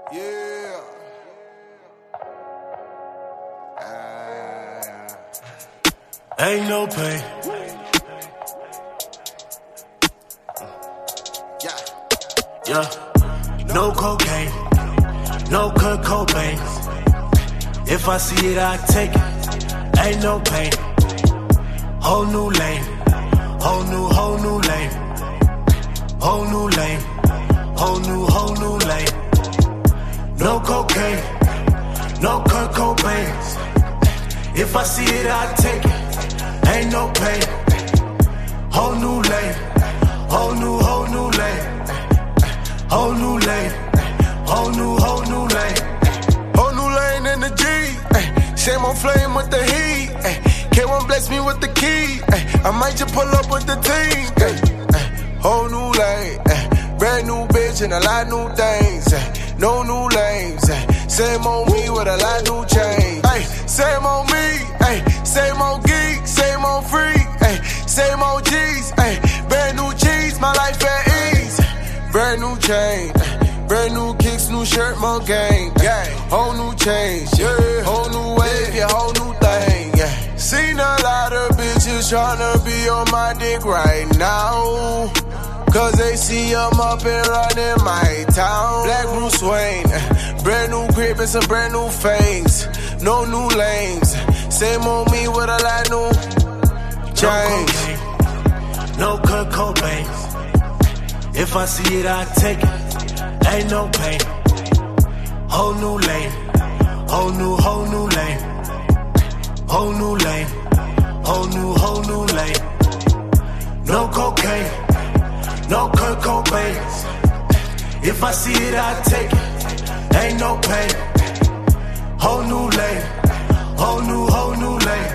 Yeah. Ain't no pain. Yeah. No cocaine. No Kurt Cobains. If I see it, I take it. Ain't no pain. Whole new lane. Whole new lane. Whole new lane. Whole new lane. No cocaine. No Kurt Cobains. If I see it, I take it. Ain't no pain. Whole new lane. Whole new lane. Whole new lane. Whole new lane. Whole new lane in the G. Same old flame with the heat. K1 bless me with the key. I might just pull up with the team. Whole new lane. Brand new bitch and a lot new things. No new lanes. Same old me with a lot new change. Same old me. Same old geek. Same old freak. Same old G's. Brand new cheese. My life at ease. Brand new chain. Brand new kicks, new shirt, more game. Whole new change. Whole new wave. Whole new thing. Seen a lot of bitches tryna be on my dick right now. Cause they see I'm up and running my town. Black Bruce Wayne, brand new grip and some brand new fangs. No new lanes, same on me with a lot new change. No Kurt Cobains. If I see it, I take it. Ain't no pain. Whole new lane. Whole new lane. Whole new lane. Whole new lane. No cocaine. No Kurt Cobains. If I see it, I take it. Ain't no pain. Whole new lane. Whole new lane.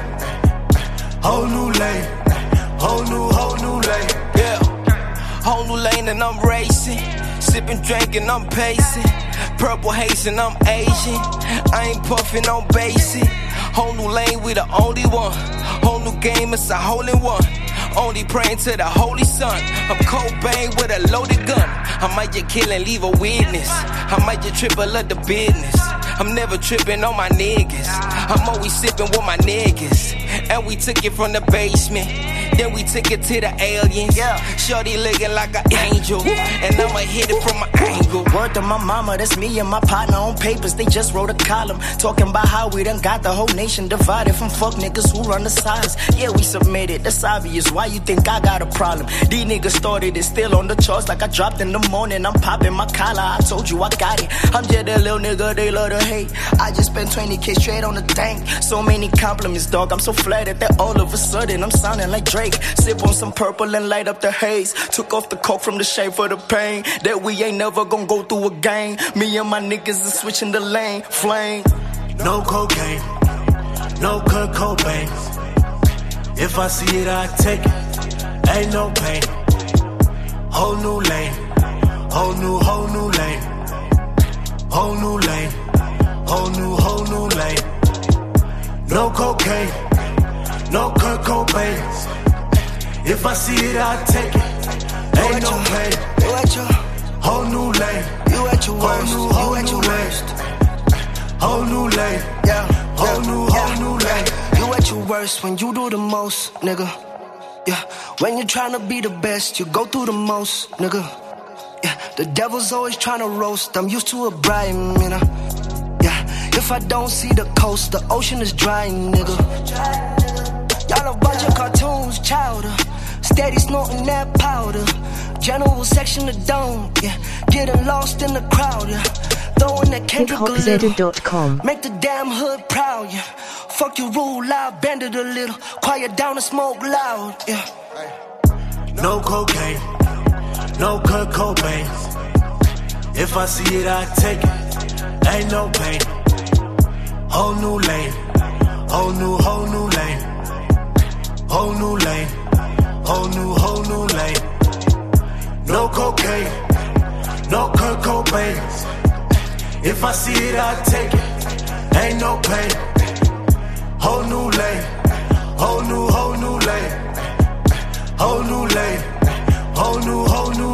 Whole new lane. Whole new lane. Yeah. Whole new lane and I'm racing. Sipping, drinking, I'm pacing. Purple haze and I'm Asian. I ain't puffing on basic. Whole new lane, we the only one. Whole new game, it's a hole in one. Only praying to the Holy Son. I'm Cobain with a loaded gun. I might just kill and leave a witness. I might just triple up the business. I'm never tripping on my niggas. I'm always sipping with my niggas. And we took it from the basement. Then we took it to the aliens. Shorty looking like an angel. And I'ma hit it from an angle. Word to my mama, that's me and my partner on papers. They just wrote a column talking about how we done got the whole nation divided from fuck niggas who run the sides. Yeah, we submitted, that's obvious. Why you think I got a problem? These niggas started it still on the charts like I dropped in the morning. I'm popping my collar, I told you I got it. I'm just a little nigga they love to hate. I just spent 20K straight on the tank. So many compliments, dog, I'm so flattered that all of a sudden I'm sounding like Drake. Sip on some purple and light up the haze. Took off the coke from the shade for the pain. That we ain't never gonna go through again. Me and my niggas are switching the lane. Flame. No cocaine. No Kurt Cobains. If I see it, I take it. Ain't no pain. Whole new lane. Whole new lane. Whole new lane. Whole new lane. No cocaine. No Kurt Cobains. If I see it, I take it. Ain't no pain. You at your whole new lane. You at your worst. You at your worst. Whole new lane. Whole new lane. You at your worst when you do the most, nigga. Yeah, when you're trying to be the best, you go through the most, nigga. Yeah, the devil's always trying to roast. I'm used to a bribe, you know. Yeah, if I don't see the coast, the ocean is dry, nigga. Y'all a bunch of cartoons, chowder. Steady snorting that powder. General section of dome, yeah. Getting lost in the crowd, yeah. Throwing that Kendrick a little. Make the damn hood proud, yeah. Fuck you rule loud, bend it a little. Quiet down and smoke loud, yeah. No cocaine, no Kurt Cobains. If I see it, I take it. Ain't no pain. Whole new lane. Whole new lane. Whole new lane. Whole new lane. No cocaine, no Kurt Cobains. If I see it, I take it. Ain't no pain. Whole new lane. Whole new lane. Whole new lane. Whole new